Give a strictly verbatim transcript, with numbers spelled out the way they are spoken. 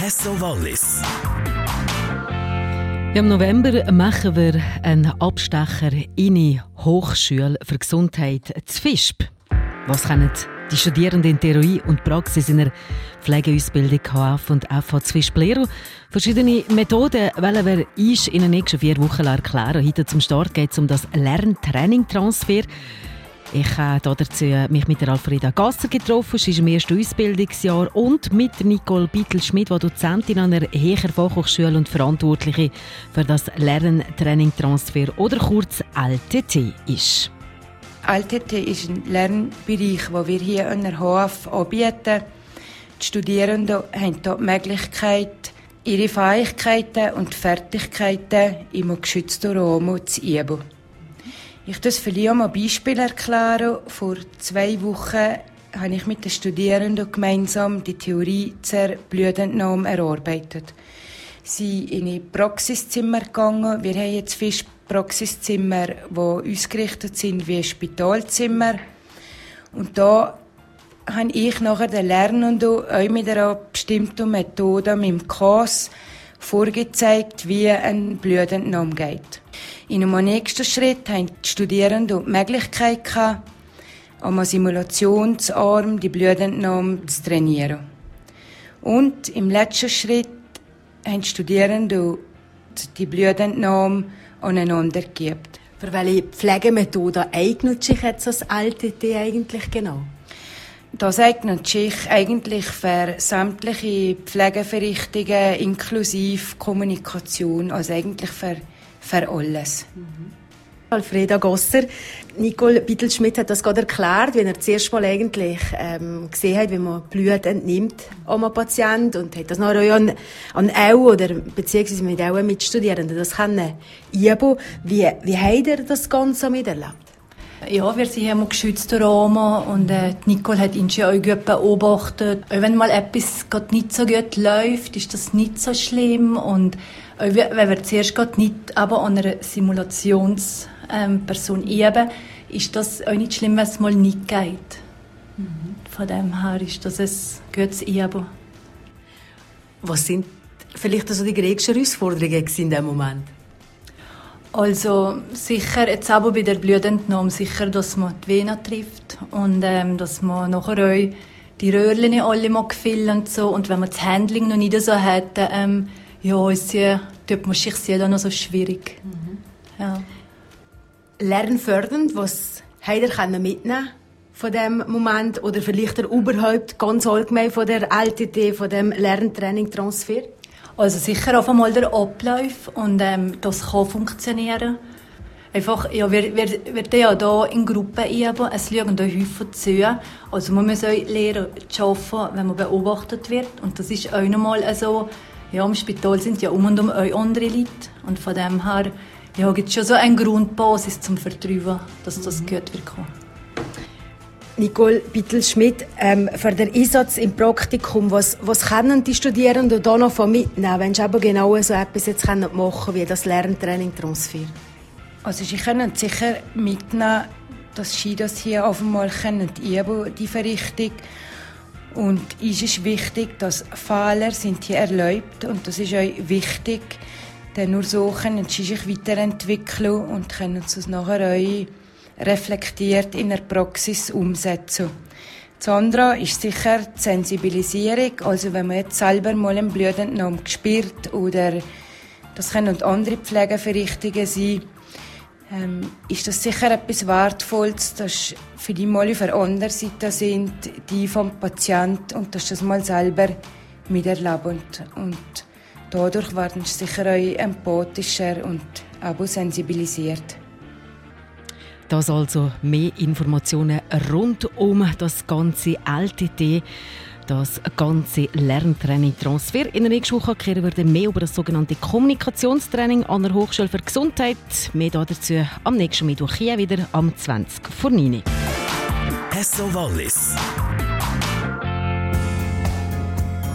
S O Wallis. Im November machen wir einen Abstecher in die Hochschule für Gesundheit zu Visp. Was können die Studierenden in Theorie und Praxis in der Pflegeausbildung H F und F H zu Visp lernen? Verschiedene Methoden wollen wir uns in den nächsten vier Wochen erklären. Heute zum Start geht es um das Lern-Training-Transfer. Ich habe dazu mich mit der Alfreda Gasser getroffen, sie ist im ersten Ausbildungsjahr, und mit Nicole Bittel-Schmidt, die Dozentin an der Hecher Fachhochschule und Verantwortliche für das Lern-Training-Transfer oder kurz L T T ist. L T T ist ein Lernbereich, den wir hier an der H F anbieten. Die Studierenden haben hier die Möglichkeit, ihre Fähigkeiten und Fertigkeiten im geschützten Rahmen zu üben. Ich das vielleicht mal Beispiel erklären. Vor zwei Wochen habe ich mit den Studierenden gemeinsam die Theorie zur Blutentnahme erarbeitet. Sie sind in ein Praxiszimmer gegangen. Wir haben jetzt viele Praxiszimmer, die ausgerichtet sind wie Spitalzimmer. Und da habe ich nachher den Lernenden auch mit einer bestimmten Methode, mit dem K A S, vorgezeigt, wie eine Blutentnahme geht. In einem nächsten Schritt haben die Studierenden die Möglichkeit gehabt, am Simulationsarm die Blutentnahme zu trainieren. Und im letzten Schritt haben die Studierenden die Blutentnahme aneinander gegeben. Für welche Pflegemethode eignet sich jetzt das L T T eigentlich genau? Das eignet sich eigentlich für sämtliche Pflegeverrichtungen inklusive Kommunikation, also eigentlich für, für alles. Mhm. Alfreda Gasser, Nicole Bittel-Schmidt hat das gerade erklärt, wie er zuerst mal eigentlich ähm, gesehen hat, wie man Blut entnimmt an einem Patienten, und hat das nachher auch an, an auch oder beziehungsweise mit auch Mitstudierenden das können üben. Wie, wie habt ihr das Ganze miterlebt? Ja, wir sind hier im geschützten Rahmen und äh, Nicole hat ihn schon auch gut beobachtet. Auch wenn mal etwas gerade nicht so gut läuft, ist das nicht so schlimm. Und auch wenn wir zuerst gerade nicht aber an einer Simulationsperson ähm, üben, ist das auch nicht schlimm, wenn es mal nicht geht. Mhm. Von dem her ist das ein gutes Üben. Was sind vielleicht also die größten Herausforderungen in diesem Moment? Also sicher, jetzt aber bei der Blutentnahme, sicher, dass man die Vena trifft und ähm, dass man nachher auch die Röhrchen alle mal füllen und so. Und wenn man das Handling noch nicht so hat, ähm, ja, ist sie, tut man sich sie dann noch so schwierig. Mhm. Ja. Lernfördernd, was habt ihr mitnehmen von diesem Moment oder vielleicht überhaupt ganz allgemein von der L T T, von dem Lerntraining-Transfer? Also sicher auf einmal der Ablauf, und ähm, das kann funktionieren. Einfach, ja, wir, wir, wir ja hier in Gruppen üben, es liegen da Häufen zu. Also man muss auch lernen zu arbeiten, wenn man beobachtet wird. Und das ist auch nochmal so, ja, im Spital sind ja um und um auch andere Leute. Und von dem her ja, gibt es schon so eine Grundbasis zum Vertrauen, dass das mhm. gut wird kommen. Nicole Bittel-Schmidt, ähm, für den Einsatz im Praktikum, was, was können die Studierenden da noch von mitnehmen, wenn sie aber genau so etwas jetzt machen können, wie das Lerntraining-Transfer? Also sie können sicher mitnehmen, dass sie das hier auf einmal können üben, die Verrichtung. Und es ist wichtig, dass Fehler sind hier erlaubt, und das ist auch wichtig, denn nur so können sie sich weiterentwickeln und können es nachher auch reflektiert in der Praxis umsetzen. Das andere ist sicher die Sensibilisierung. Also wenn man jetzt selber mal eine Blutentnahme spürt, oder das können auch andere Pflegeverrichtungen sein, ähm, ist das sicher etwas Wertvolles, dass für die mal auf der anderen Seite sind, die vom Patienten, und dass das mal selber miterleben. Und, und dadurch werden sie sicher auch empathischer und auch sensibilisiert. Das also mehr Informationen rund um das ganze L T T, das ganze Lerntraining-Transfer. In der nächsten Woche kehren wir dann mehr über das sogenannte Kommunikationstraining an der Hochschule für Gesundheit. Mehr dazu am nächsten Mittwoch hier wieder am zwanzig vor neun. S O Wallis.